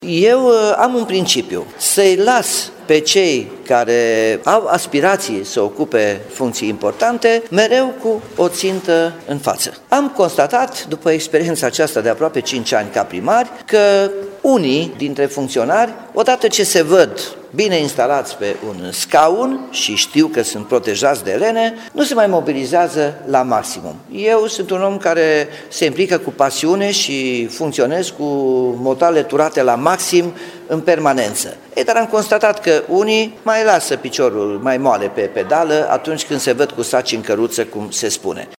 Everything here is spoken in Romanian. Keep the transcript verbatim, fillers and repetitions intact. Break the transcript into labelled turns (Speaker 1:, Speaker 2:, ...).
Speaker 1: Eu am un principiu, să-i las pe cei care au aspirații să ocupe funcții importante, mereu cu o țintă în față. Am constatat, după experiența aceasta de aproape cinci ani ca primari, că unii dintre funcționari, odată ce se văd bine instalați pe un scaun și știu că sunt protejați de elene, nu se mai mobilizează la maximum. Eu sunt un om care se implică cu pasiune și funcționez cu motoarele turate la maxim în permanență. Ei, dar am constatat că unii mai lasă piciorul mai moale pe pedală atunci când se văd cu saci în căruță, cum se spune.